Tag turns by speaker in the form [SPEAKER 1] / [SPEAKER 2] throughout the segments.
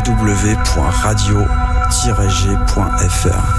[SPEAKER 1] www.radio-g.fr.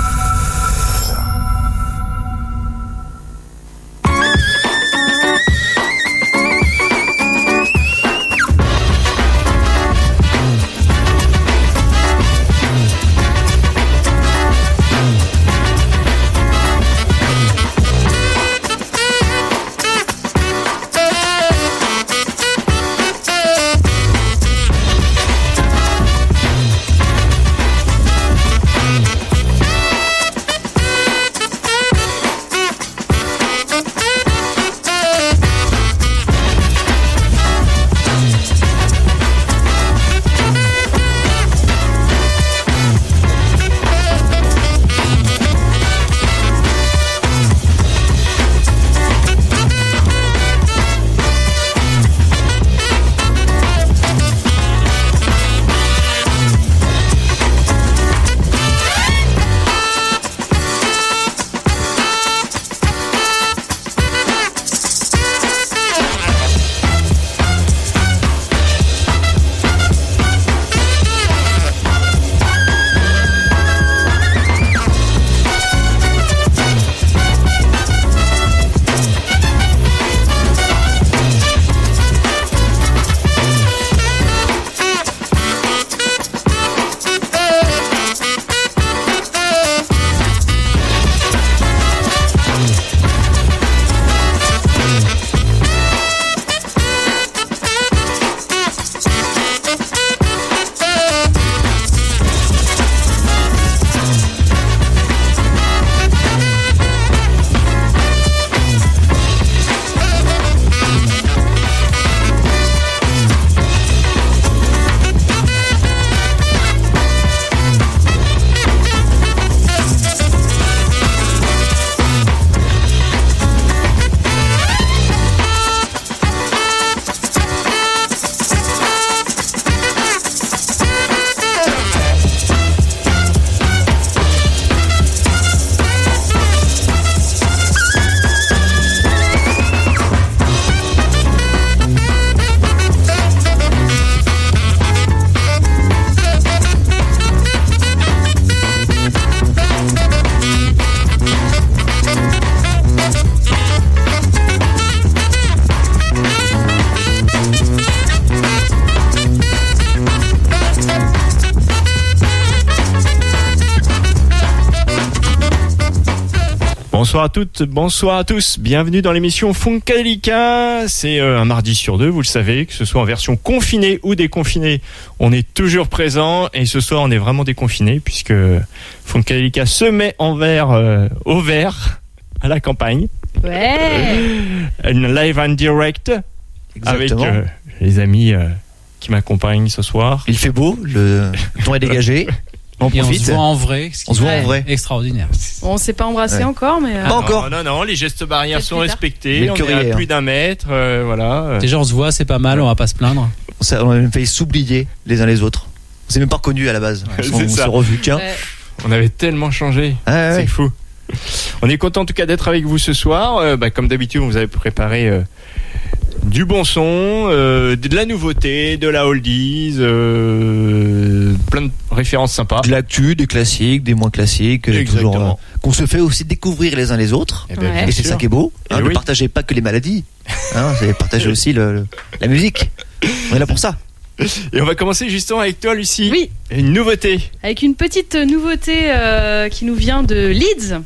[SPEAKER 2] Bonsoir à toutes, bonsoir à tous, bienvenue dans l'émission Funkadelica. C'est un mardi sur deux, vous le savez, que ce soit en version confinée ou déconfinée, on est toujours présent et ce soir on est vraiment déconfiné puisque Funkadelica se met au vert à la campagne.
[SPEAKER 3] Ouais.
[SPEAKER 2] Une live and direct.
[SPEAKER 4] Exactement.
[SPEAKER 2] Avec les amis qui m'accompagnent ce soir.
[SPEAKER 4] Il fait beau, le ton est dégagé. On
[SPEAKER 5] Et
[SPEAKER 4] profite.
[SPEAKER 5] on se voit en vrai, ce qui
[SPEAKER 4] On se voit
[SPEAKER 5] est
[SPEAKER 4] en vrai.
[SPEAKER 5] extraordinaire.
[SPEAKER 3] On s'est pas embrassé encore, mais.
[SPEAKER 4] Pas encore.
[SPEAKER 2] Non, les gestes barrières sont respectés.
[SPEAKER 4] Mais
[SPEAKER 2] On est à plus d'un mètre, voilà.
[SPEAKER 5] Déjà on se voit, c'est pas mal, on va pas se plaindre.
[SPEAKER 4] On a même failli s'oublier les uns les autres. On s'est même pas reconnus à la base.
[SPEAKER 2] Ouais,
[SPEAKER 4] On
[SPEAKER 2] c'est ça.
[SPEAKER 4] s'est revus, tiens.
[SPEAKER 3] Ouais.
[SPEAKER 2] On avait tellement changé.
[SPEAKER 4] Ah,
[SPEAKER 2] C'est
[SPEAKER 4] ouais.
[SPEAKER 2] fou. On est content en tout cas d'être avec vous ce soir. Comme d'habitude, on vous avait préparé du bon son, de la nouveauté, de la oldies, plein de références sympas.
[SPEAKER 4] De l'actu, des classiques, des moins classiques,
[SPEAKER 2] Exactement.
[SPEAKER 4] toujours, qu'on se fait aussi découvrir les uns les autres.
[SPEAKER 2] Eh ben,
[SPEAKER 3] Ouais.
[SPEAKER 2] bien
[SPEAKER 4] Et c'est
[SPEAKER 2] sûr.
[SPEAKER 4] ça qui est beau.
[SPEAKER 2] Eh
[SPEAKER 4] Ne
[SPEAKER 2] oui.
[SPEAKER 4] partagez pas que les maladies. C'est partager aussi la musique. On est là pour ça.
[SPEAKER 2] Et on va commencer justement avec toi, Lucie.
[SPEAKER 3] Oui,
[SPEAKER 2] Une nouveauté.
[SPEAKER 3] avec une petite nouveauté qui nous vient de Leeds.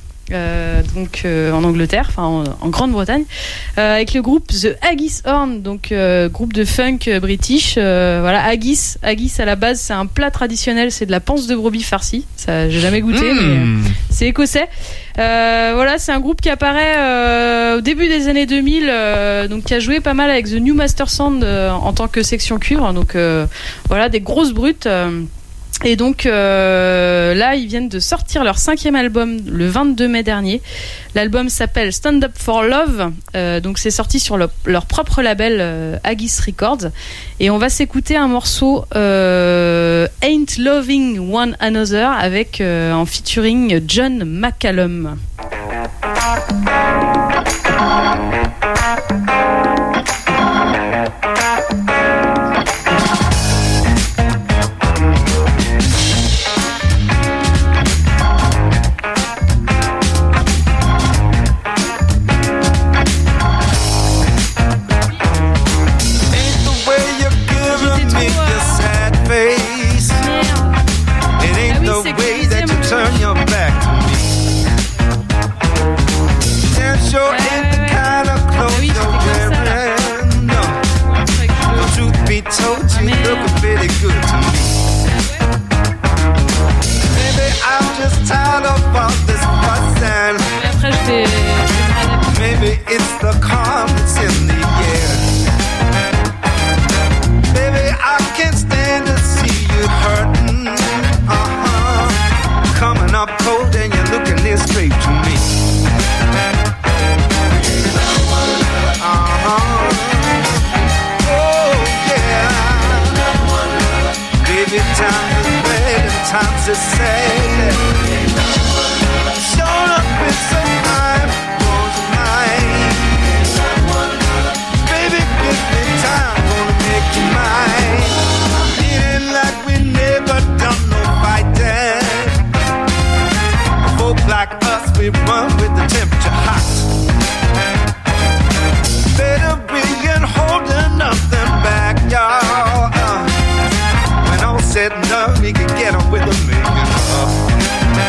[SPEAKER 3] En Angleterre, enfin en Grande-Bretagne, avec le groupe The Haggis Horn, donc groupe de funk british. Voilà, haggis à la base c'est un plat traditionnel, c'est de la panse de brebis farcie. Ça j'ai jamais goûté, mais c'est écossais. Voilà, c'est un groupe qui apparaît au début des années 2000, donc qui a joué pas mal avec The New Master Sound en tant que section cuivre. Donc voilà, des grosses brutes. Et donc là, ils viennent de sortir leur 5e album le 22 mai dernier. L'album s'appelle Stand Up for Love. Donc c'est sorti sur leur propre label Haggis Records. Et on va s'écouter un morceau Ain't Loving One Another avec en featuring John McCallum.
[SPEAKER 1] sometimes it's sad. Showing up with some time, yours and mine. Baby, give me time, gonna make you mine. Feeling like we never done no fighting. Folk like us, we run with the temperature hot. Better we ain't holding nothing back, y'all. When all said and done, we can get on with the making up.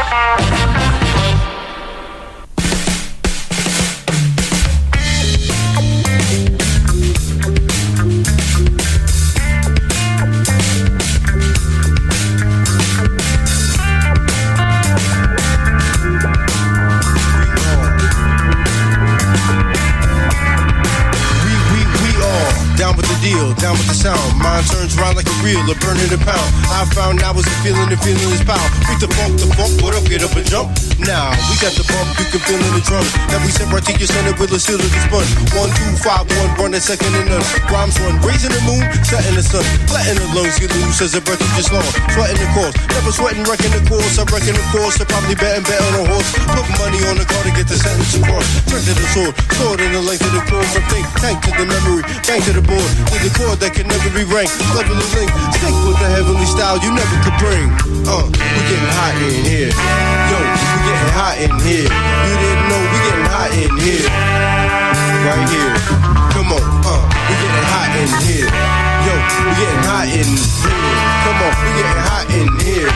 [SPEAKER 6] Down with the sound, mind turns around like a reel, a burning a pound. I found I was feeling the feeling is pound. Beat the funk, what up, get up and jump. Now, we got the bump, you can feel in the drum. That we sent right to your center with a seal of the sponge. 1, 2, 5, 1, run a second and none. Rhymes run, raising the moon, setting the sun. Letting the lungs get loose as a breath of just long. Sweating the course, never sweating, wrecking the course. I reckon the course, I probably bet on a horse. Put money on the car to get the sentence across. Strength to the sword in the length of the cord. From think, tank to the memory, bang to the board. To the chord that can never be ranked. Level the link, stick with the heavenly style you never could bring. We getting hot in here. Yo, we getting hot in here. You didn't know we getting hot in here. Right here. Come on, we getting hot in here. Yo, we getting hot in here. Come on, we getting hot in here.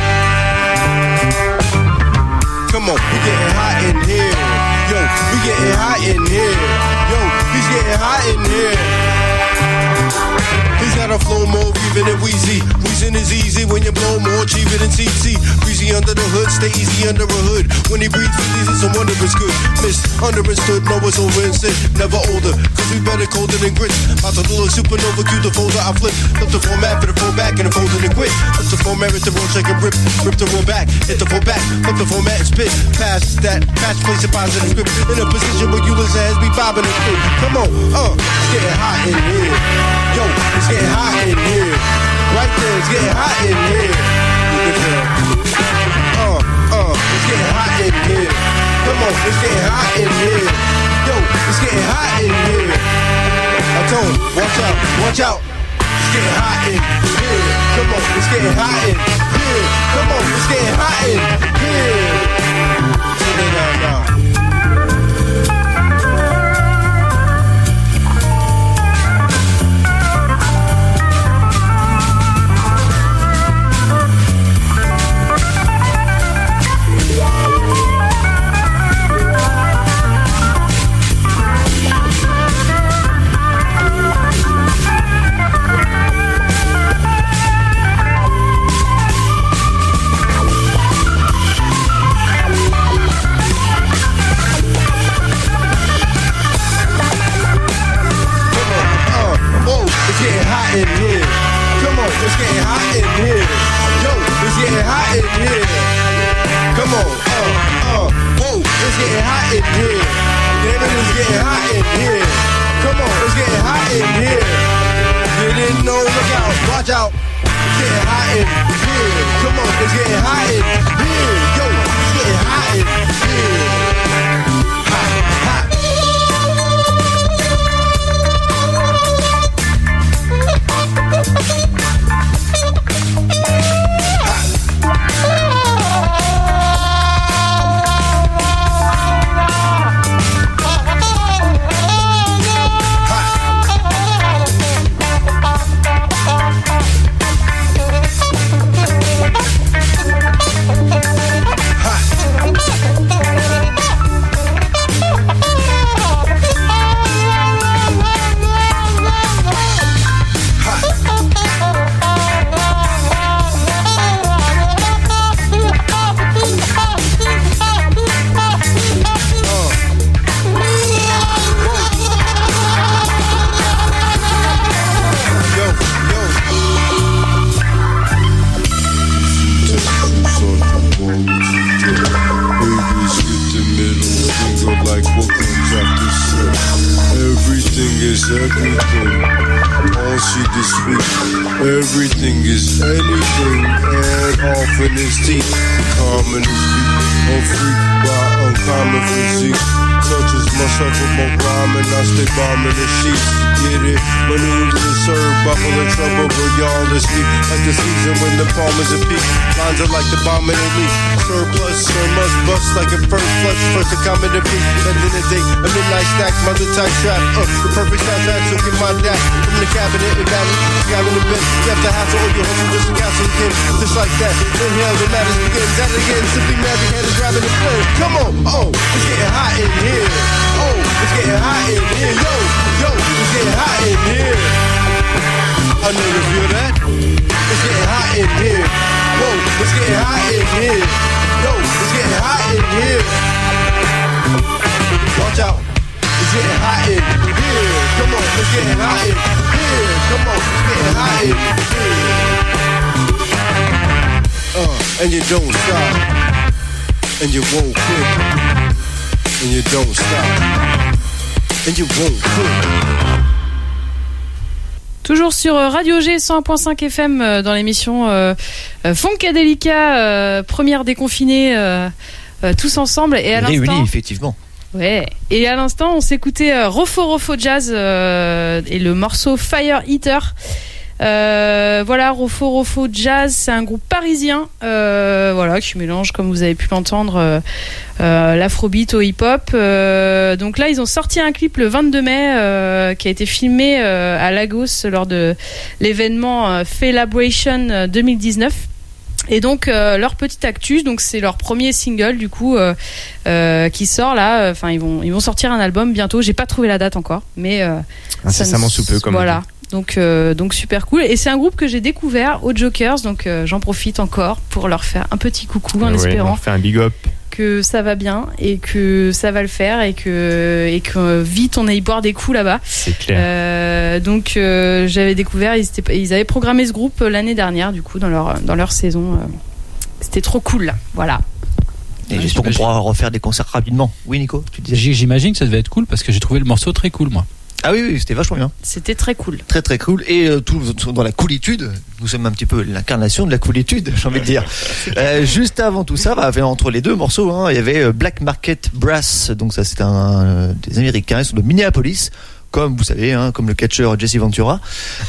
[SPEAKER 6] Come on, we getting hot in here. Yo, we getting hot in here. Yo, he's getting hot in here. He's got a flow more even than Weezy. Wheezing is easy when you blow more cheaper than CC. Breezy under the hood, stay easy under a hood. When he breathes, it's a wonder it's good. Missed, understood, know it's over and sit. Never older, cause we better colder than grits. About to do a supernova, cue the folder, I flip. Flip the format for the full back and the fold and quit. Flip the format, hit the roll, check and rip. Rip the roll back, hit the full back. Flip the format and spit. Pass that, patch, place a positive script. In a position where you listen as be bobbing and spit. Come on, it's getting hot in here. Yo, it's getting hot in here. Right there, it's getting hot in here. You can tell. It's getting hot in here. Come on, it's getting hot in here. Yo, it's getting hot in here. I told him, watch out, watch out. It's getting hot in here. Come on, it's getting hot in here. Come on, it's getting hot in here. Sit it down now. In here. Come on, it's getting hot in here. Yo, it's getting hot in here. Come on, whoa, it's getting hot in here. Damn it, it's getting hot in here. Come on, it's getting hot in here. You didn't know, look out, watch out. It's getting hot in here. Come on, it's getting hot in here. Yo, it's getting hot in here. Hot, hot. Everything, all she this week. Everything is anything, and often is teeth. Common is beat, on freak by uncommon physique. Such as myself with more rhyme, and I stay bombing the sheets. Get it? Maneuvers and serve, buckle and trouble, but y'all is sleep. Like the season when the palm is a peak. Lines are like the bomb in a leak. Surplus, sir must bust like a first flush. First to come in the peak, end of the day. A midnight snack, mother type trap. The perfect soundtrack, so get my dash. From the cabinet and battle, got in the bed. You have to hassle all your hustle, just castle again. Just like that. Inhale, the matters begins. That again, simply magic, head in the flesh. Come on, oh, it's getting hot in here. Oh, it's getting hot in here. Yo, yo, it's getting hot in here. I know you feel that. It's getting hot in here. Whoa, it's getting hot in here. Yo, it's getting hot in here. Watch out, it's getting hot in here. Come on, it's getting hot in here. Come on, it's getting hot in here. And you don't stop, and you won't quit, and you don't stop, and you won't quit.
[SPEAKER 3] Toujours sur Radio G 101.5 FM dans l'émission Funkadelica, première déconfinée, tous ensemble. Et à l'instant,
[SPEAKER 4] réunis, effectivement.
[SPEAKER 3] Ouais. Et à l'instant, on s'écoutait Rofo Jazz et le morceau Fire Eater. Voilà, Rofo Jazz, c'est un groupe parisien, voilà, qui mélange, comme vous avez pu l'entendre, l'afrobeat au hip-hop. Donc là, ils ont sorti un clip le 22 mai qui a été filmé à Lagos lors de l'événement Felabration 2019. Et donc leur petite actus, donc c'est leur premier single du coup qui sort là. Enfin ils vont sortir un album bientôt. J'ai pas trouvé la date encore, mais
[SPEAKER 2] incessamment sous peu, comme
[SPEAKER 3] voilà. Donc super cool. Et c'est un groupe que j'ai découvert aux Jokers, donc j'en profite encore pour leur faire un petit coucou en espérant
[SPEAKER 2] faire un big up,
[SPEAKER 3] que ça va bien et que ça va le faire et que vite on aille boire des coups là-bas.
[SPEAKER 2] C'est clair.
[SPEAKER 3] Donc j'avais découvert, ils avaient programmé ce groupe l'année dernière du coup dans leur saison. C'était trop cool là. Voilà.
[SPEAKER 4] Et j'espère qu'on pourra refaire des concerts rapidement. Oui Nico, tu disais.
[SPEAKER 5] J'imagine que ça devait être cool parce que j'ai trouvé le morceau très cool moi.
[SPEAKER 4] Ah oui, c'était vachement bien.
[SPEAKER 3] C'était très cool.
[SPEAKER 4] Très très cool. Et tout dans la coolitude. Nous sommes un petit peu l'incarnation de la coolitude, j'ai envie de dire. Juste avant tout ça, entre les deux morceaux, il y avait Black Market Brass. Donc ça, c'est des Américains, ils sont de Minneapolis. Comme vous savez, comme le catcheur Jesse Ventura.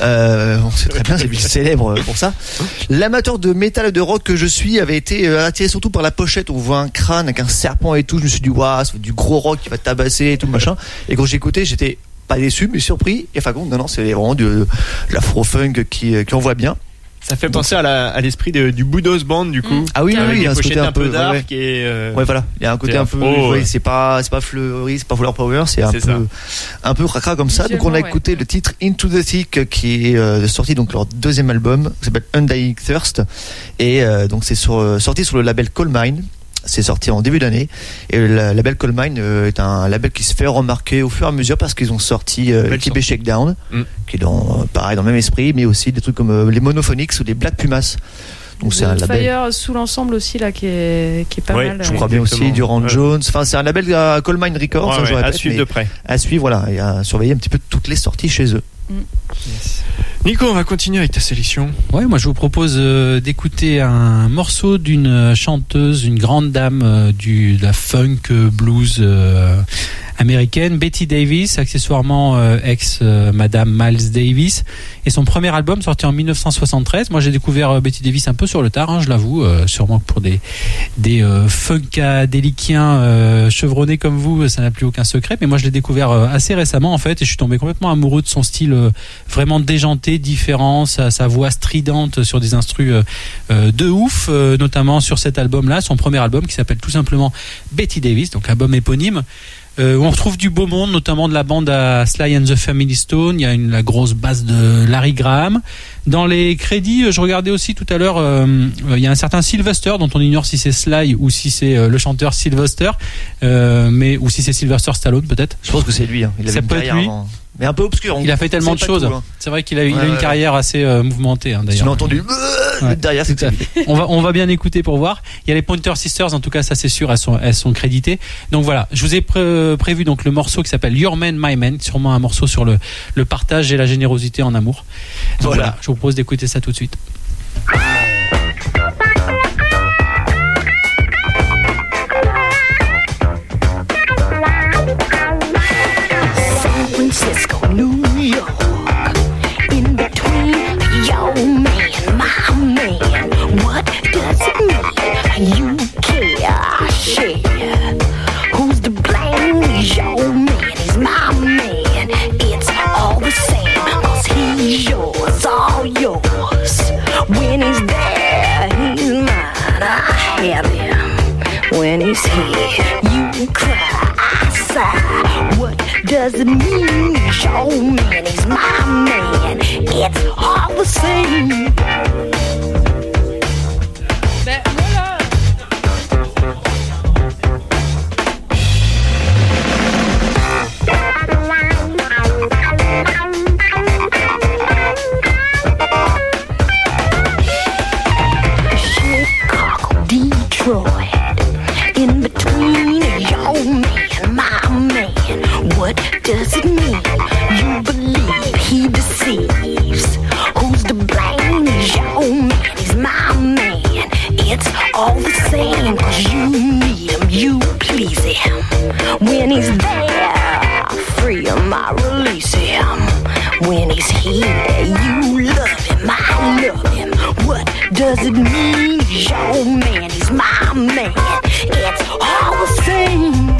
[SPEAKER 4] On sait très bien, c'est célèbre pour ça. L'amateur de métal et de rock que je suis avait été attiré surtout par la pochette. On voit un crâne avec un serpent et tout. Je me suis dit, waouh, ça fait du gros rock qui va te tabasser et tout machin. Et quand j'ai écouté, j'étais pas déçu mais surpris. Et enfin non, c'est vraiment de l'afro-funk qui envoie bien.
[SPEAKER 2] Ça fait penser à l'esprit du Boudos Band du coup.
[SPEAKER 4] Ah oui, il y a un côté un peu
[SPEAKER 2] dark et
[SPEAKER 4] voilà, il y a un côté un peu c'est pas fleuri, c'est pas flower power, c'est un peu cracra comme ça. Donc on a écouté le titre Into the Thick qui est sorti donc leur deuxième album qui s'appelle Undying Thirst et donc c'est sorti sur le label Coal Mine. C'est sorti en début d'année et le label Coal Mine est un label qui se fait remarquer au fur et à mesure parce qu'ils ont sorti Tibet Shakedown qui est dans le même esprit, mais aussi des trucs comme les Monophonics ou les Black Pumas. Donc c'est un label
[SPEAKER 3] Fire sous l'ensemble aussi là qui est pas mal.
[SPEAKER 4] Je crois bien aussi Durand Jones. Enfin c'est un label à Coal Mine Records.
[SPEAKER 2] À suivre de près.
[SPEAKER 4] À suivre, voilà, et à surveiller un petit peu toutes les sorties chez eux.
[SPEAKER 2] Yes. Nico, on va continuer avec ta sélection.
[SPEAKER 5] Ouais, moi je vous propose d'écouter un morceau d'une chanteuse, une grande dame de la funk blues américaine, Betty Davis, accessoirement ex-Madame Miles Davis, et son premier album sorti en 1973. Moi j'ai découvert Betty Davis un peu sur le tard, je l'avoue, sûrement pour des funkadéliquiens chevronnés comme vous, ça n'a plus aucun secret, mais moi je l'ai découvert assez récemment en fait, et je suis tombé complètement amoureux de son style vraiment déjanté, différent, sa voix stridente sur des instrus de ouf, notamment sur cet album-là, son premier album qui s'appelle tout simplement Betty Davis, donc album éponyme. On retrouve du beau monde, notamment de la bande à Sly and the Family Stone. Il y a la grosse basse de Larry Graham. Dans les crédits, je regardais aussi tout à l'heure, il y a un certain Sylvester dont on ignore si c'est Sly ou si c'est le chanteur Sylvester, ou si c'est Sylvester Stallone peut-être.
[SPEAKER 4] Je pense que c'est lui. Il avait une carrière avant. Mais un peu obscur.
[SPEAKER 5] Il a fait tellement de choses. Tout, C'est vrai qu'il a une carrière assez mouvementée d'ailleurs.
[SPEAKER 4] Tu l'as entendu derrière, c'est ça.
[SPEAKER 5] On va bien écouter pour voir. Il y a les Pointer Sisters, en tout cas ça c'est sûr, elles sont créditées. Donc voilà, je vous ai prévu donc le morceau qui s'appelle Your Man, My Man, sûrement un morceau sur le partage et la générosité en amour. Donc voilà, je vous propose d'écouter ça tout de suite.
[SPEAKER 7] Francisco, New York, in between your man, my man. What does it mean? You care, share. Who's to blame? He's your man, he's my man. It's all the same, 'cause he's yours, all yours. When he's there, he's mine. I have him. When when he's here. You cry, I sigh. What does it mean? He's your man, he's my man. It's all the same.
[SPEAKER 3] Ben voilà.
[SPEAKER 7] Chicago, Detroit, in between your man, my man. What does it mean? You believe he deceives. Who's to blame? He's your man, he's my man. It's all the same, 'cause you need him, you please him. When he's there, free him, I release him. When he's here, you love him, I love him. What does it mean? He's your man, he's my man. It's all the same.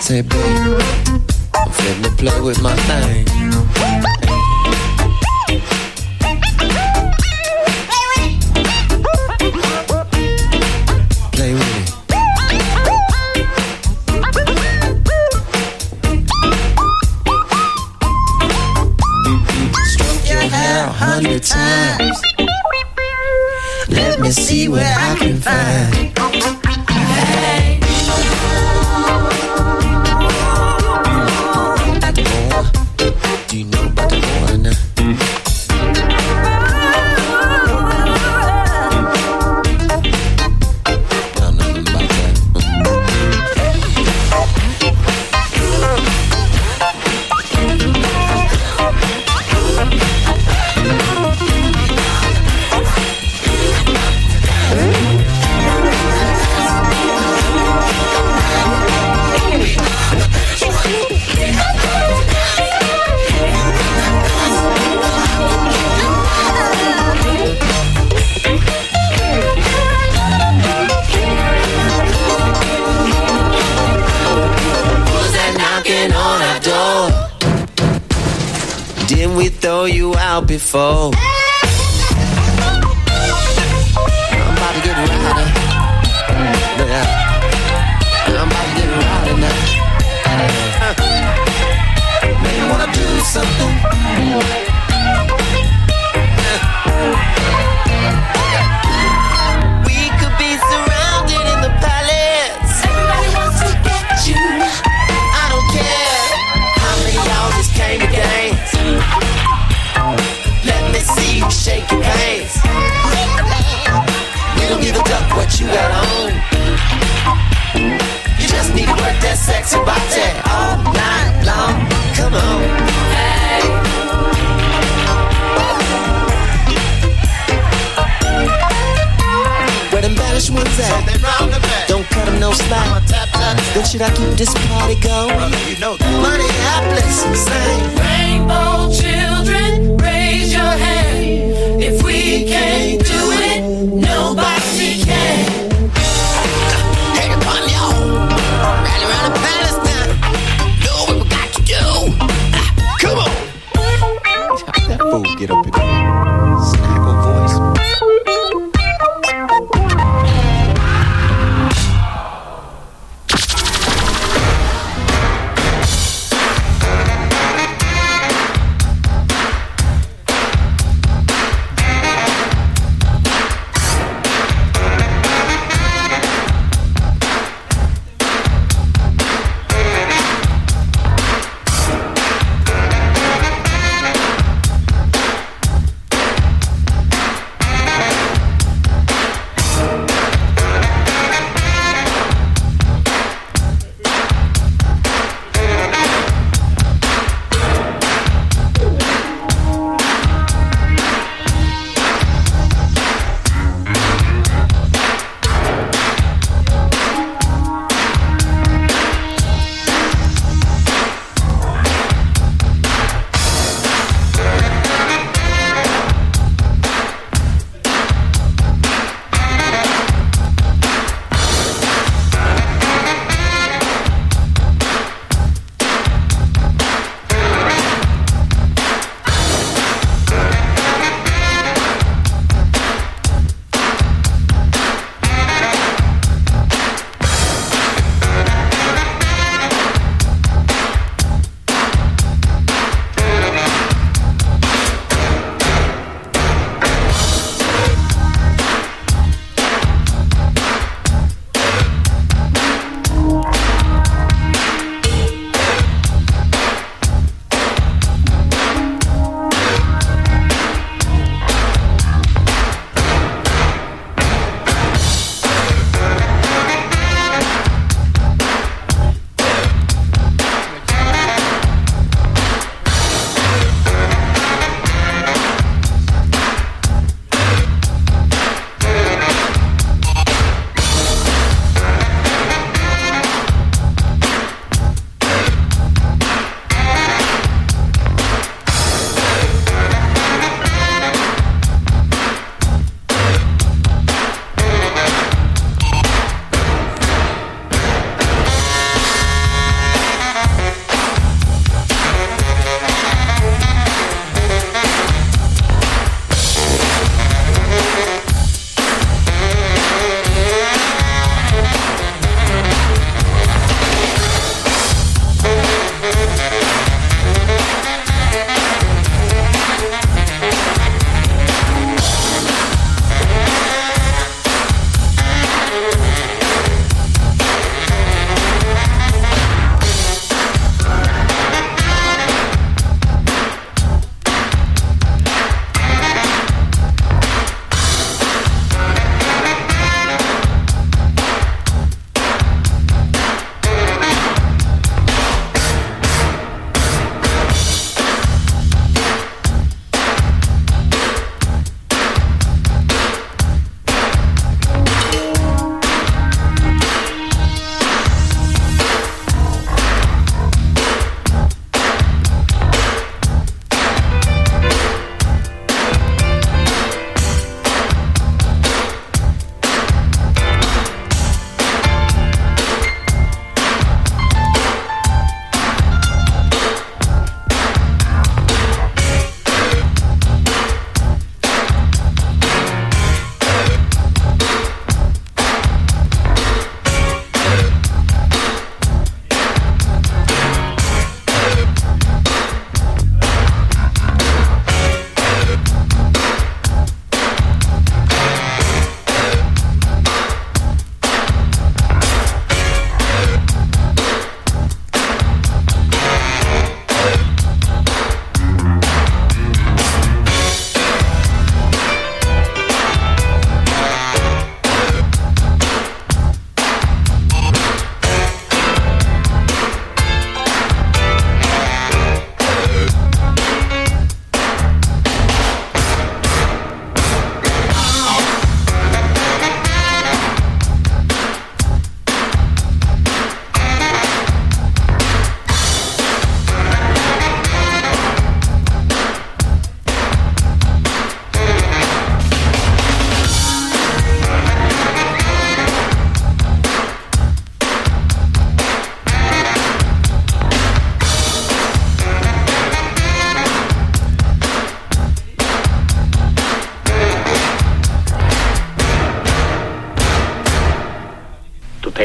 [SPEAKER 8] say, babe, I'm finna play with my thing. Play with it. Stroke your hair 100 times. Let me see what I can find. Hey. Do you know about the water now? Don't know nothing about that. Didn't we throw you out before? I'm about to get rowdy. Yeah. I'm about to get rowdy now. Maybe wanna do something. We could be surrounded in the palace. Everybody wants to get you. I don't care how many y'all just came to dance. Let me see you shake your pants. We don't give a duck what you got on. You just need to work that sexy body all night long. Come on. Hey. Where them Spanish ones at? Don't cut them no slack. Then should I keep this party going? Money hapless, sing.
[SPEAKER 9] Rainbow children, raise your hand. If we can't do it, nobody can.
[SPEAKER 8] Hey, come on, y'all. Rally around the palace now. Know what we got to do. Come on. How that fool get up in there? Snaggle voice.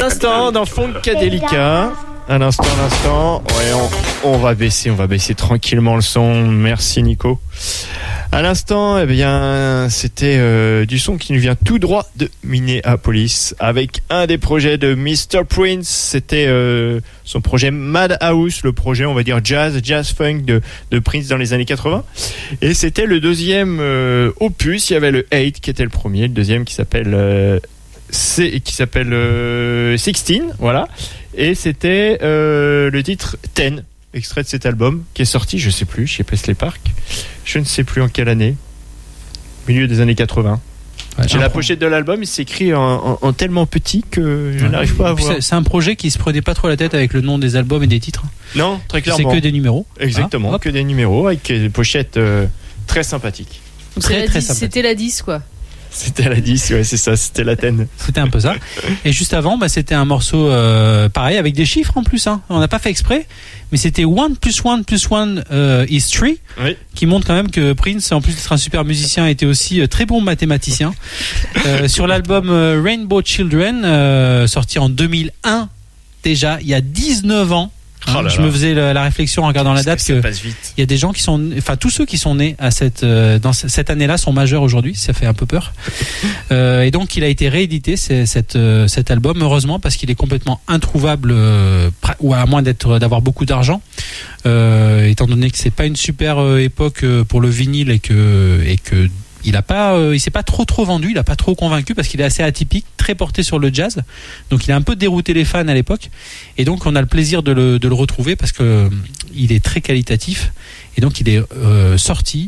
[SPEAKER 2] l'instant dans Funkadelica. À l'instant. Ouais, on va baisser tranquillement le son. Merci Nico. À l'instant, eh bien, c'était du son qui nous vient tout droit de Minneapolis avec un des projets de Mr. Prince. C'était son projet Madhouse, le projet, on va dire jazz funk de Prince dans les années 80. Et c'était le deuxième opus. Il y avait le 8 qui était le premier, le deuxième qui s'appelle 16, voilà. Et c'était le titre 10, extrait de cet album qui est sorti, je sais plus, chez Paisley Park. Je ne sais plus en quelle année. Milieu des années 80. Ouais, j'ai la pochette de l'album, il s'écrit en tellement petit que je n'arrive pas à voir.
[SPEAKER 5] C'est un projet qui se prenait pas trop la tête avec le nom des albums et des titres.
[SPEAKER 2] Non, très clairement.
[SPEAKER 5] C'est que des numéros.
[SPEAKER 2] Exactement,
[SPEAKER 5] voilà.
[SPEAKER 2] Que des numéros avec des pochettes très sympathiques.
[SPEAKER 3] Très sympathique. C'était la 10 quoi.
[SPEAKER 2] C'était la 10, ouais, c'est ça, c'était la 10.
[SPEAKER 5] C'était un peu ça. Et juste avant, c'était un morceau pareil, avec des chiffres en plus. Hein. On n'a pas fait exprès, mais c'était 1 + 1 + 1 is 3, oui. Qui montre quand même que Prince, en plus d'être un super musicien, était aussi très bon mathématicien. Sur l'album Rainbow Children, sorti en 2001, déjà, il y a 19 ans. Je me faisais la réflexion en regardant la date que il y a des gens qui sont, enfin tous ceux qui sont nés à dans cette année-là sont majeurs aujourd'hui, ça fait un peu peur. Et donc il a été réédité cet album, heureusement, parce qu'il est complètement introuvable, ou à moins d'avoir beaucoup d'argent, étant donné que c'est pas une super époque pour le vinyle et que il s'est pas trop vendu, il a pas trop convaincu parce qu'il est assez atypique, très porté sur le jazz. Donc il a un peu dérouté les fans à l'époque. Et donc on a le plaisir de le retrouver parce que il est très qualitatif. Et donc il est sorti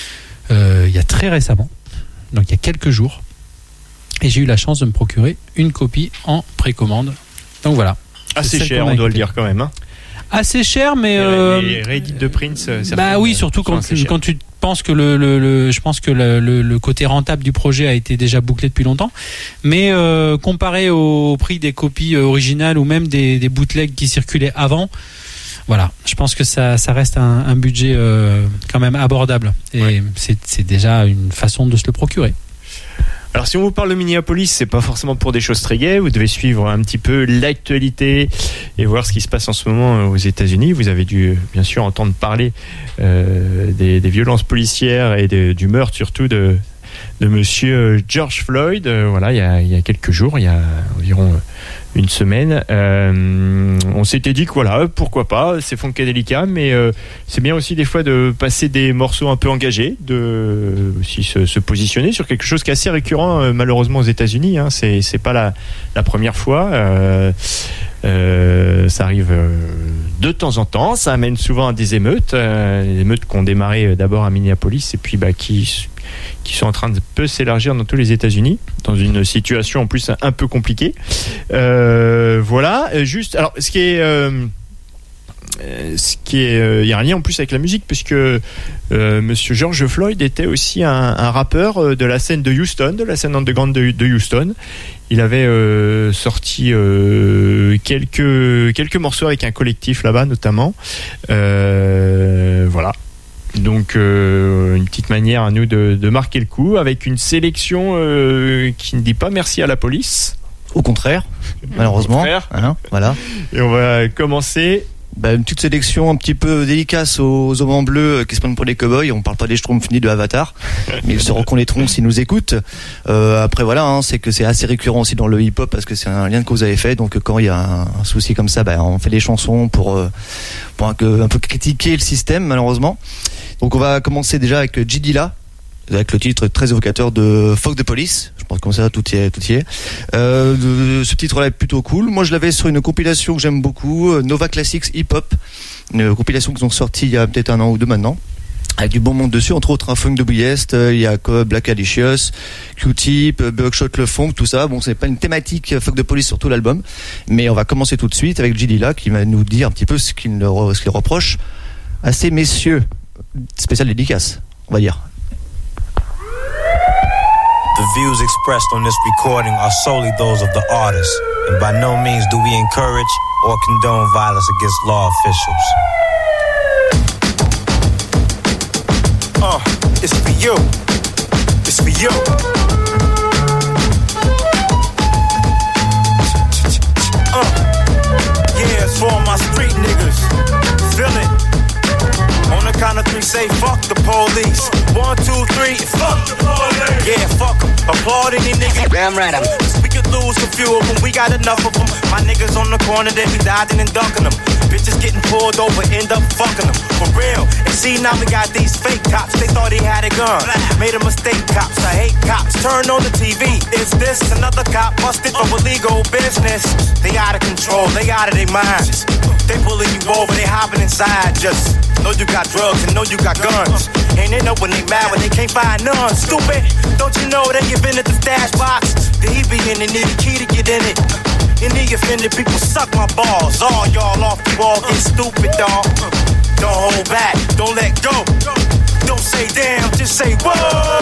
[SPEAKER 5] il y a très récemment, donc il y a quelques jours. Et j'ai eu la chance de me procurer une copie en précommande. Donc voilà.
[SPEAKER 2] Assez cher, on doit le dire quand même. Hein.
[SPEAKER 5] Assez cher, mais
[SPEAKER 2] les réédits de Prince.
[SPEAKER 5] Oui, surtout quand tu penses que je pense que le côté rentable du projet a été déjà bouclé depuis longtemps, mais comparé au prix des copies originales ou même des bootlegs qui circulaient avant, voilà, je pense que ça reste un budget quand même abordable et ouais. C'est déjà une façon de se le procurer.
[SPEAKER 2] Alors si on vous parle de Minneapolis, c'est pas forcément pour des choses très gaies, vous devez suivre un petit peu l'actualité et voir ce qui se passe en ce moment aux États-Unis. Vous avez dû bien sûr entendre parler des violences policières et du meurtre surtout de monsieur George Floyd. Voilà, il y a quelques jours, il y a environ une semaine, on s'était dit que voilà, pourquoi pas, c'est Funkadelica, mais c'est bien aussi des fois de passer des morceaux un peu engagés, de aussi se positionner sur quelque chose qui est assez récurrent malheureusement aux États-Unis. Hein, c'est pas la première fois. Ça arrive de temps en temps, ça amène souvent à des émeutes, des émeutes qui ont démarré d'abord à Minneapolis et puis qui sont en train de peu s'élargir dans tous les États-Unis, dans une situation en plus un peu compliquée. Voilà, juste, alors ce qui est il y a un lien en plus avec la musique puisque monsieur George Floyd était aussi un rappeur de la scène de Houston, de la scène underground de Houston. Il avait sorti quelques morceaux avec un collectif là-bas notamment. Voilà. Donc une petite manière à nous de marquer le coup avec une sélection qui ne dit pas merci à la police.
[SPEAKER 4] Au contraire, malheureusement.
[SPEAKER 2] Au contraire.
[SPEAKER 4] Hein, voilà.
[SPEAKER 2] Et on va commencer.
[SPEAKER 4] Une petite sélection un petit peu délicace aux hommes en bleu qui se prennent pour des cow-boys. On parle pas des Schtroumpfs ni de Avatar, mais ils se reconnaîtront s'ils nous écoutent. Après voilà, hein, c'est que c'est assez récurrent aussi dans le hip-hop parce que c'est un lien que vous avez fait. Donc quand il y a un souci comme ça, on fait des chansons pour un peu critiquer le système malheureusement. Donc on va commencer déjà avec J Dilla, avec le titre très évocateur de Fuck the Police. Je pense que comme ça tout y est. Ce titre-là est plutôt cool. Moi je l'avais sur une compilation que j'aime beaucoup, Nova Classics Hip Hop, une compilation qu'ils ont sortie il y a peut-être 1 an ou 2 maintenant, avec du bon monde dessus, entre autres un Funk de Bouillest, il y a Black Alicious, Q-Tip, Buckshot le Funk, tout ça. Bon, c'est pas une thématique Fuck the Police sur tout l'album, mais on va commencer tout de suite avec J Dilla qui va nous dire un petit peu ce qu'il reproche à ces messieurs. Spécial dédicace, on va dire.
[SPEAKER 10] The views expressed on this recording are solely those of the artist, and by no means do we encourage or condone violence against law officials. It's for you. It's for you. my street niggas. Feel it. On the count of three, say fuck the police. 1, 2, 3, fuck the police. Yeah, fuck them. Applaud any nigga.
[SPEAKER 8] Damn right,
[SPEAKER 10] We could lose a few of them, we got enough of them. My niggas on the corner, they be dodging and ducking them. Bitches getting pulled over, end up fucking them. For real. And see, now we got these fake cops. They thought he had a gun. Made a mistake, cops. I hate cops. Turn on the TV. Is this another cop busted for illegal business? They out of control, they out of their minds. They pulling you over, they hopping inside. Just know you got drugs and know you got guns. And they know when they mad when they can't find none. Stupid, don't you know they give in at the stash box? The he be in and need a key to get in it. Any offended people suck my balls. All y'all off the wall get stupid, dog. Don't hold back, don't let go. Don't say damn, just say whoa.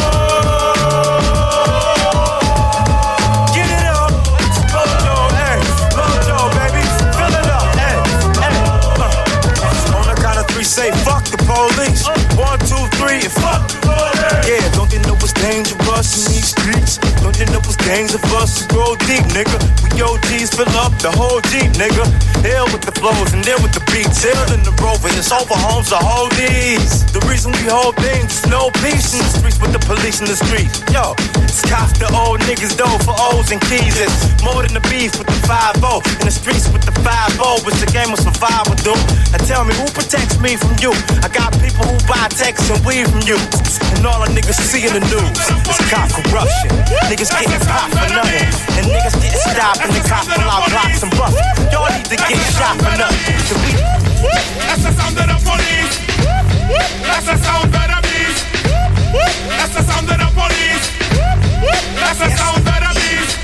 [SPEAKER 10] Get it up, Mojo, hey, Mojo, baby, fill it up, hey, hey. On the count of three, say fuck the police. 1, 2, 3, and fuck the police. Yeah, don't you know it's dangerous in these streets? Don't you know it's gangs of us who go deep, nigga? We OGs fill up the whole Jeep, nigga. Ill with the flows and ill with the beats. Ill in the Rover, it's over homes to hold these. The reason we hold things is no peace in the streets with the police in the streets. Yo, it's cops the old niggas though for O's and keys. It's more than the beef with the 5-0. In the streets with the 5-0. It's a game of survival, dude. Now tell me who protects me from you? I got people who buy texts and weed from you. And all the niggas see in the news is cop corruption. Niggas getting popped for nothing. And niggas getting stopped and the cops pull out blocks and buff. Y'all need to get shot for nothing.
[SPEAKER 11] That's the sound of the police. That's the sound of the beast. That's the sound of the police. That's the sound of the beast.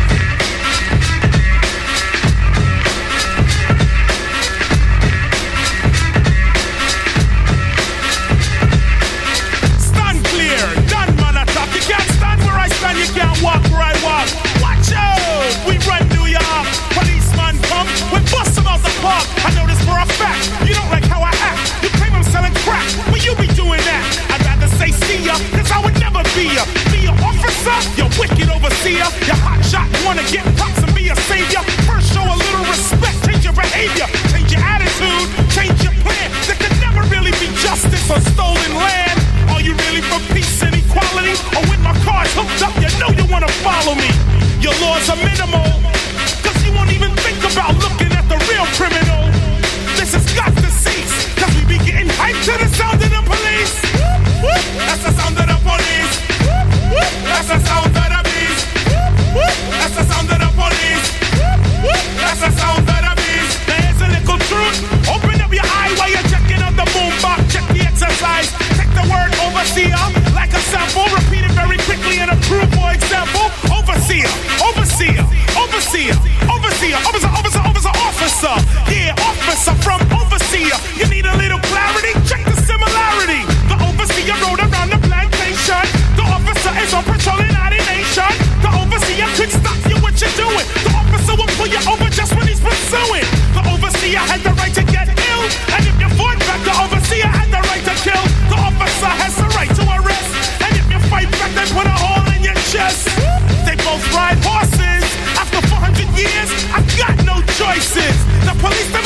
[SPEAKER 11] Stand clear, done man attack. You can't stand where I stand, you can't walk where I walk. Watch out, we run New York. Policeman come, we bust them out the park. I know this for a fact. You don't like how I act. You claim I'm selling crack. Will you be doing that? I'd rather say see ya, cause I would never be ya. Be an officer, you wicked overseer. You hot shot, wanna get props and be a savior. First show a little respect, change your behavior. Change your attitude, change your plan. There could never really be justice on stolen land. Are you really for peace and equality? Or when my car's hooked up, you know you wanna follow me. Your laws are minimal, cause you won't even think about looking at the real criminal. This has got to cease, cause we be getting hyped to the sound of the police. That's the sound of the police. That's the sound of the beast. That's the sound of the police. That's the sound of the beast. There's a little truth. Open up your eye while you're checking out the boombox. Check the exercise. Take the word overseer like a sample. Repeat it very quickly and approve for example. Overseer, overseer, overseer, overseer, officer, officer, officer, officer. Yeah, officer from overseer. You need a little clarity? Check the similarity. The overseer rode around the plantation. The officer is on patrol in our nation. The overseer could stop you what you're doing. The officer will pull you over just when he's pursuing. The overseer had the right to get ill. And if you fought back, the overseer had the right to kill. The officer has the right to arrest. And if you fight back, they put a hole in your chest. They both ride horses. After 400 years, I got no choices. The police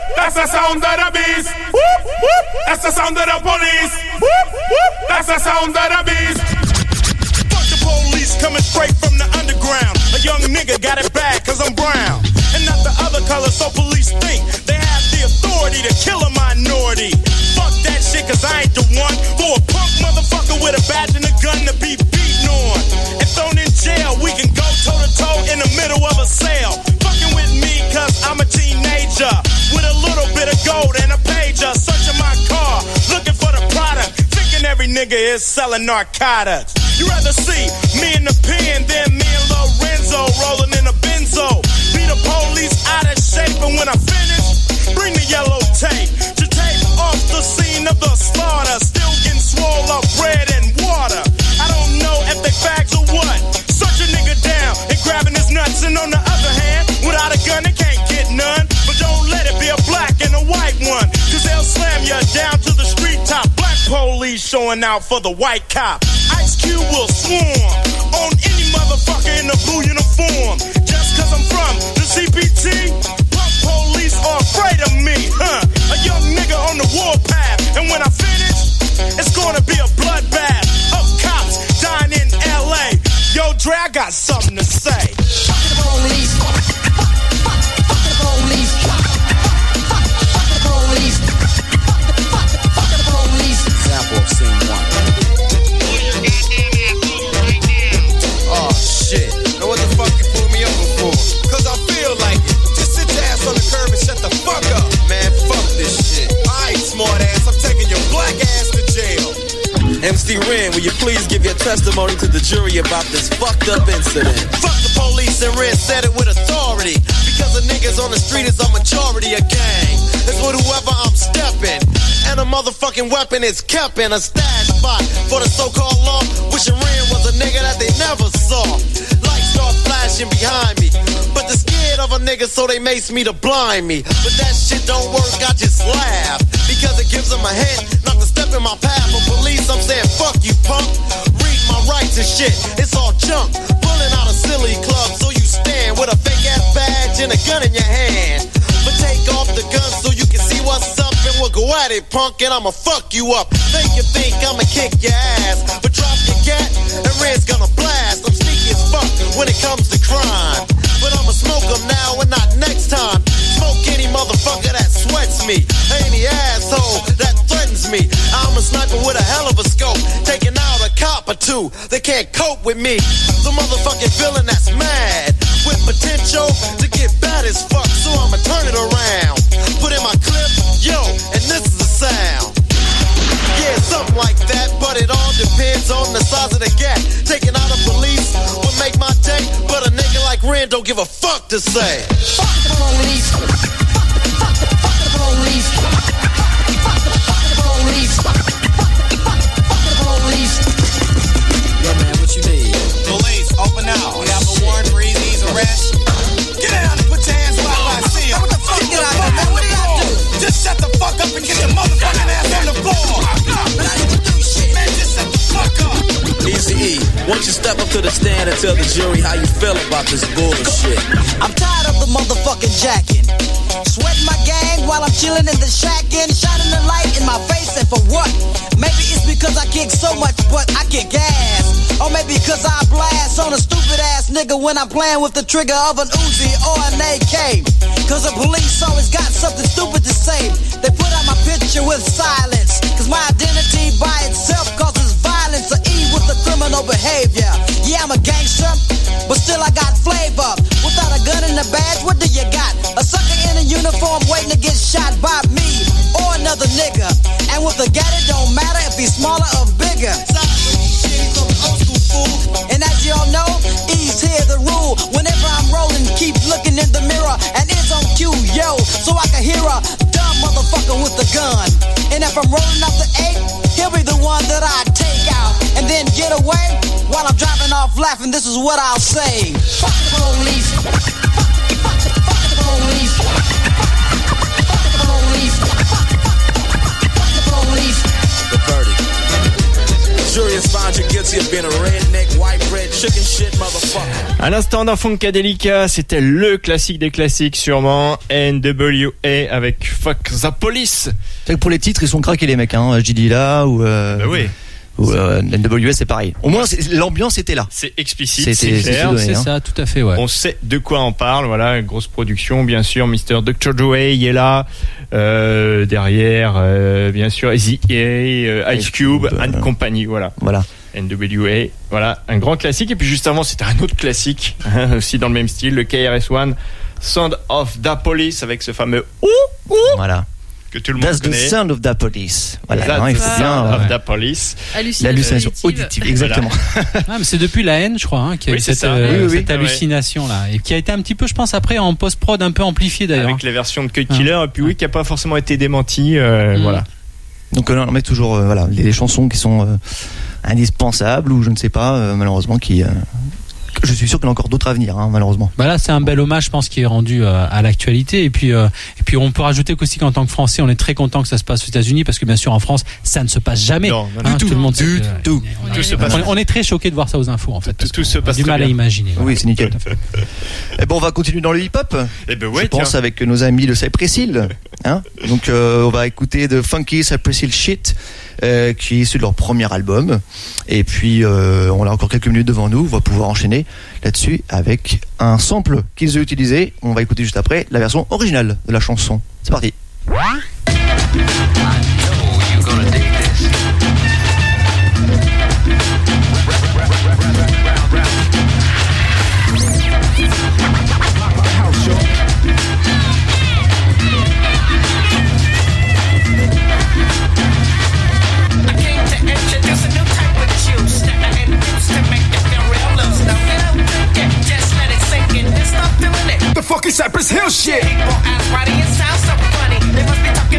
[SPEAKER 11] That's the sound of the beast. Whoop, whoop. That's the sound of the police. Whoop, whoop. That's the sound of the beast. Fuck the police coming straight from the underground. A young nigga got it bad cause I'm brown. And not the other color, so police think they have the authority to kill a minority. Fuck that shit cause I ain't the one for a punk motherfucker with a badge and a gun to be beaten on. And thrown in jail, we can go toe to toe in the middle of a sale. Fucking with me cause I'm a teenager with a little bit of gold and a pager. Searching my car, looking for the product. Thinking every nigga is selling narcotics. You rather see me in the pen than me and Lorenzo rolling in a benzo. Be the police out of shape, and when I finish, bring the yellow tape to tape off the scene of the slaughter. Still getting swole up bread and water. I don't know if they fags or what. Such a nigga down and grabbing his nuts, and on the other hand, without a gun they can't get none. But don't let it be a black and a white one, cause they'll slam you down to the street top. Black police showing out for the white cop. Ice Cube will swarm on any motherfucker in a blue uniform. Just cause I'm from the CPT, punk police are afraid of me, huh? A young nigga on the warpath, and when I finish, it's gonna be a bloodbath of cops dying in LA. Yo, Dre, I got something to say. Fuck the police. Fuck the police. Fuck the police. Fuck the police. Example of scene one. Oh shit. Now what the fuck you pulled me over for? Cause I feel like it. Just sit your ass on the curb and shut the fuck up. Man, fuck this shit. Alright, smart ass, I'm taking your black ass to jail. MC Ren, will you please give your testimony to the jury about this fucked up incident? Fuck the police, and Ren said it with authority. Because the niggas on the street is a majority of gang. It's with whoever I'm stepping. And a motherfucking weapon is kept in a stash spot for the so-called law. Wishing Ren was a nigga that they never saw. Lights start flashing behind me, but they're scared of a nigga, so they mace me to blind me. But that shit don't work, I just laugh, because it gives them a hint not to step in my path. For police, I'm saying fuck you, punk. Read my rights and shit, it's all junk. Pulling out a silly club, so you stand with a fake ass badge and a gun in your hand. But take off the gun so you can see what's up, and we'll go at it, punk, and I'ma fuck you up. You think I'ma kick your ass, but drop your gat, and Red's gonna blast. I'm sneaky as fuck when it comes to crime, but I'ma smoke them now and not next time. Smoke any motherfucker that sweats me, any asshole that threatens me. I'm a sniper with a hell of a scope, taking out a cop or two. They can't cope with me. The motherfucking villain that's mad with potential to get bad as fuck, so I'ma turn it around. Put in my clip, yo, and this is the sound. Yeah, something like that, but it all depends on the size of the gap. Taking out a police would make my day, but a nigga like Ren don't give a fuck to say. Fuck the police. Fuck the police. Fuck the police. Fuck the police. Yo, man, what you need? Police, open up. We have a warrant for Easy's arrest. Get down and put your hands where I see him. What the fuck? Get out of here, man. What do you do? Just shut the fuck up and get your motherfucking ass on the floor. Man, I didn't do shit. Man, just shut the fuck up. Easy E, won't you step up to the stand and tell the jury how you feel about this bullshit?
[SPEAKER 12] I'm tired of the motherfucking jacking. Sweating my gang while I'm chilling in the shack and shining the light in my face, and for what? Maybe it's because I kick so much, but I kick ass. Or maybe because I blast on a stupid ass nigga when I'm playing with the trigger of an Uzi or an AK. Cause the police always got something stupid to say. They put out my picture with silence, cause my identity by itself causes violence. Or E with the criminal behavior. Yeah, I'm a gangster, but still I got flavor. Without a gun and a badge, what do you got? A sucker in a uniform waiting to get shot by me or another nigga. And with a gat, it don't matter if he's smaller or bigger. And as y'all know, E's here the rule. Whenever I'm rolling, keep looking in the mirror, and it's on cue, yo, so I can hear a dumb motherfucker with a gun. And if I'm rolling up the 8, he'll be the one that I take out and then get away while I'm driving off laughing. This is what I'll say. Fuck the police. Fuck the police. Fuck the police. Fuck the police.
[SPEAKER 8] The verdict. The jury has found you guilty of being a redneck, white bread, chicken shit motherfucker.
[SPEAKER 2] À l'instant dans Funkadelica, c'était le classique des classiques sûrement, NWA avec Fuck the Police.
[SPEAKER 4] C'est que pour les titres, ils sont craqués les mecs, hein. JD là ou
[SPEAKER 2] oui.
[SPEAKER 4] Ou NWA, c'est pareil. Au moins, l'ambiance était là.
[SPEAKER 2] C'est explicite, c'est
[SPEAKER 5] clair.
[SPEAKER 4] donné,
[SPEAKER 5] C'est
[SPEAKER 4] hein.
[SPEAKER 5] ça, tout à fait, ouais.
[SPEAKER 2] On sait de quoi on parle, voilà, grosse production, bien sûr. Mr. Dr. Dre est là, derrière, bien sûr, Eazy-E, Ice Cube, and compagnie, voilà. NWA, voilà, un grand classique. Et puis juste avant, c'était un autre classique, aussi dans le même style, le KRS-One, Sound of the Police, avec ce fameux ouh.
[SPEAKER 4] Voilà.
[SPEAKER 2] Que tout le monde
[SPEAKER 4] That's
[SPEAKER 2] connaît.
[SPEAKER 4] the sound of the police. Voilà,
[SPEAKER 2] That's
[SPEAKER 4] il faut
[SPEAKER 2] the
[SPEAKER 4] bien.
[SPEAKER 2] sound of the police.
[SPEAKER 4] L'hallucination auditive, exactement.
[SPEAKER 5] Ah, mais c'est depuis la haine, je crois, qu'il y a eu cette hallucination là, et qui a été un petit peu, je pense, après en post-prod un peu amplifiée d'ailleurs.
[SPEAKER 2] Avec les versions de Cut Killer, et puis qui n'a pas forcément été démentie, voilà.
[SPEAKER 4] Donc on met toujours les chansons qui sont indispensables ou je ne sais pas, malheureusement qui. Je suis sûr qu'il y en a encore d'autres à venir, hein, malheureusement.
[SPEAKER 5] Bah là, c'est un bel hommage, je pense, qui est rendu à l'actualité. Et puis, on peut rajouter qu'aussi qu'en tant que Français, on est très content que ça se passe aux États-Unis, parce que bien sûr, en France, ça ne se passe jamais.
[SPEAKER 2] Non,
[SPEAKER 5] tout le monde sait
[SPEAKER 4] tout.
[SPEAKER 5] On est très choqués de voir ça aux infos, en fait.
[SPEAKER 2] Tout se passe
[SPEAKER 5] du
[SPEAKER 2] très
[SPEAKER 5] mal
[SPEAKER 2] bien.
[SPEAKER 5] à imaginer.
[SPEAKER 4] Oui, c'est nickel. Et bon, on va continuer dans le hip-hop.
[SPEAKER 2] Eh ben ouais,
[SPEAKER 4] je pense
[SPEAKER 2] tiens.
[SPEAKER 4] avec nos amis de Cypress Hill. Hein, donc, on va écouter de Funky Cypress Hill Shit. Qui est issu de leur premier album. Et puis, on a encore quelques minutes devant nous. On va pouvoir enchaîner là-dessus avec un sample qu'ils ont utilisé. On va écouter juste après la version originale de la chanson. C'est parti.
[SPEAKER 13] The fucking Cypress Hill shit.
[SPEAKER 9] People ask why do you sound so funny? They must be talking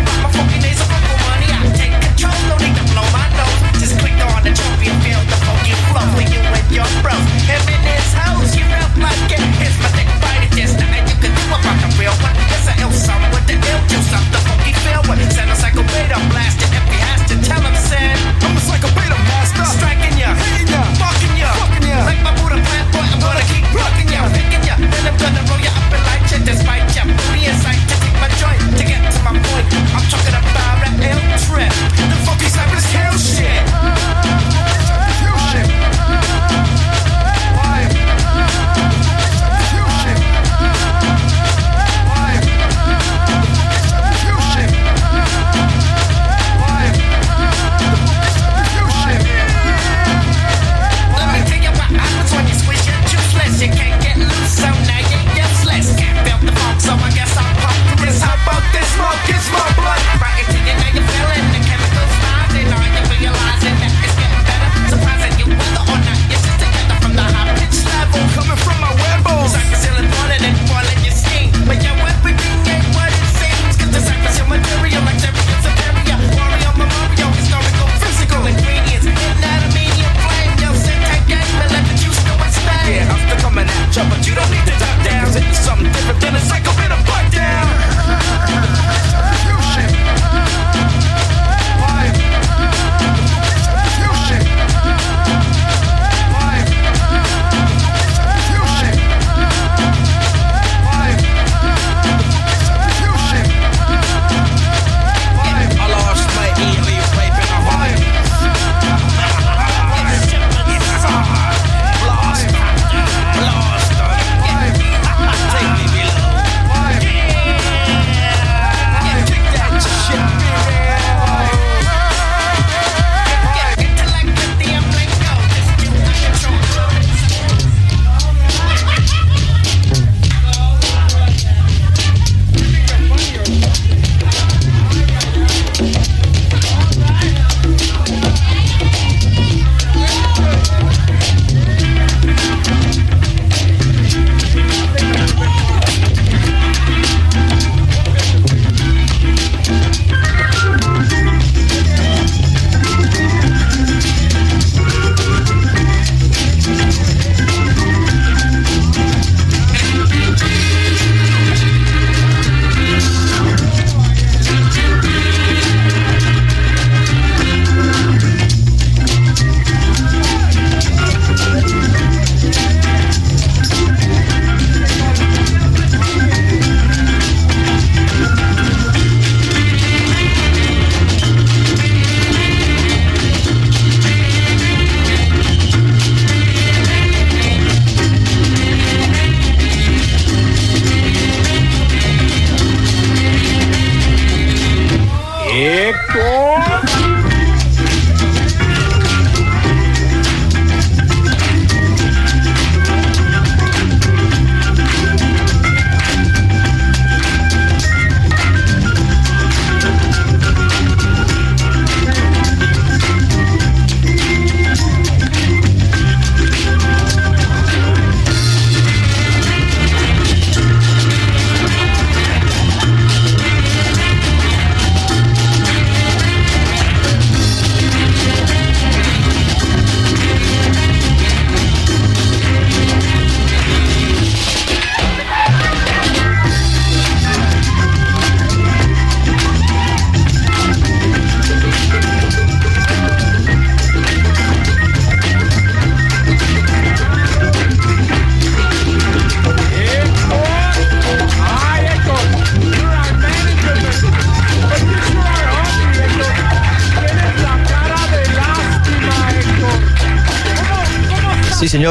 [SPEAKER 4] Si, señor.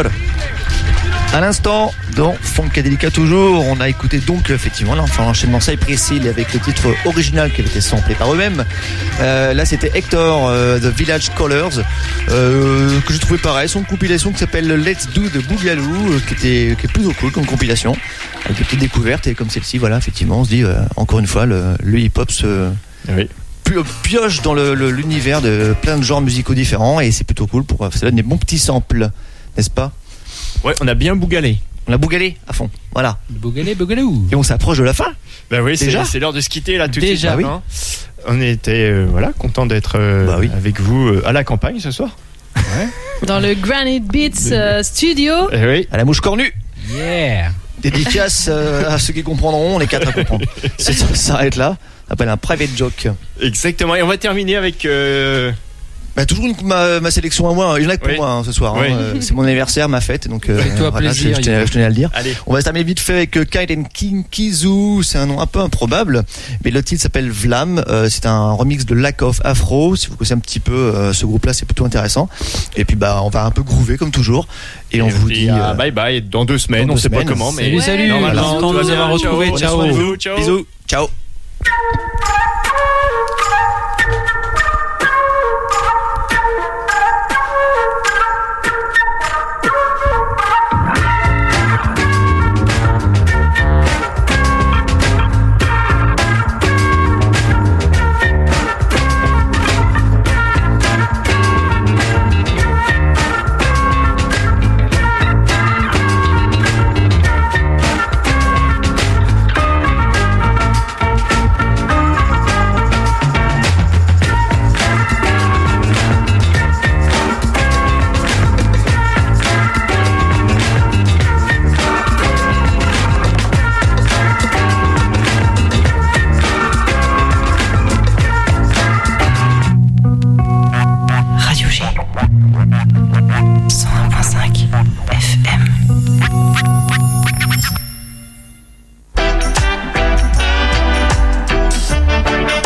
[SPEAKER 4] À l'instant, dans Funkadelica toujours, on a écouté donc effectivement l'enchaînement Cypress Hill avec le titre original qui avait été samplé par eux-mêmes. Là, c'était Hector, The Village Callers, que j'ai trouvé pareil. Son compilation qui s'appelle Let's Do the Boogaloo, qui est plutôt cool comme compilation, avec des petites découvertes et comme celle-ci, voilà, effectivement, on se dit encore une fois, le hip-hop se pioche dans l'univers de plein de genres musicaux différents et c'est plutôt cool pour ça donne des bons petits samples, n'est-ce pas?
[SPEAKER 2] Ouais, on a bien bougalé.
[SPEAKER 4] On a bougalé à fond, voilà.
[SPEAKER 5] Bougalou.
[SPEAKER 4] Et on s'approche de la fin.
[SPEAKER 2] Bah oui,
[SPEAKER 4] Déjà
[SPEAKER 2] c'est l'heure de se quitter là tout de suite.
[SPEAKER 4] Déjà, oui.
[SPEAKER 2] Hein. On était content d'être avec vous à la campagne ce soir. Ouais.
[SPEAKER 3] Dans le Granite Beats studio.
[SPEAKER 2] Oui.
[SPEAKER 4] À la mouche cornue.
[SPEAKER 5] Yeah.
[SPEAKER 4] Dédicace à ceux qui comprendront, on est 4 à comprendre. Ça s'arrête là. On appelle un private joke.
[SPEAKER 2] Exactement. Et on va terminer avec.
[SPEAKER 4] Toujours ma sélection à moi. Il y en a que pour moi ce soir.
[SPEAKER 2] Oui.
[SPEAKER 4] C'est mon anniversaire, ma fête, donc
[SPEAKER 5] Fais-toi plaisir,
[SPEAKER 4] je tenais à le dire.
[SPEAKER 2] Allez.
[SPEAKER 4] On va se terminer vite fait avec Kite and King Kizu. C'est un nom un peu improbable, mais le titre s'appelle Vlam. C'est un remix de Lack of Afro. Si vous connaissez un petit peu ce groupe-là, c'est plutôt intéressant. Et puis on va un peu groover comme toujours. Et on vous dit
[SPEAKER 2] bye bye dans 2 semaines. On sait pas comment, mais
[SPEAKER 5] salut.
[SPEAKER 2] normalement,
[SPEAKER 5] Content de vous avoir retrouvé. Ciao.
[SPEAKER 2] Ciao.
[SPEAKER 4] Bisous. Ciao.